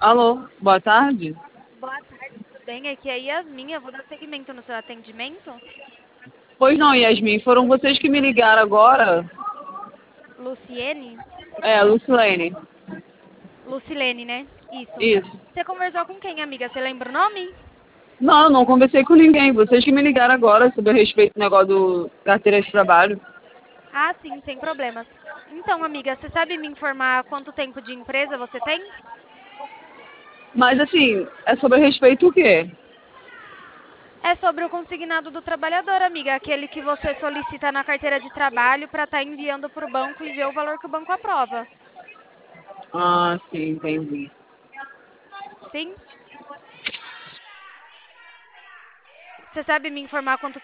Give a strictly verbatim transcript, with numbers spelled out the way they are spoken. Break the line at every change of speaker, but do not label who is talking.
Alô, boa tarde.
Boa tarde, tudo bem? Aqui é a Yasmin, eu vou dar seguimento no seu atendimento.
Pois não, Yasmin, foram vocês que me ligaram agora?
Luciene?
É, Lucilene.
Lucilene, né? Isso.
Isso.
Você conversou com quem, amiga? Você lembra o nome?
Não, eu não conversei com ninguém. Vocês que me ligaram agora sobre a respeito do negócio do carteira de trabalho.
Ah, sim, sem problemas. Então, amiga, você sabe me informar quanto tempo de empresa você tem?
Mas assim, é sobre a respeito o quê?
É sobre o consignado do trabalhador, amiga, aquele que você solicita na carteira de trabalho para estar enviando para o banco e ver o valor que o banco aprova.
Ah, sim, entendi.
Sim? Você sabe me informar quanto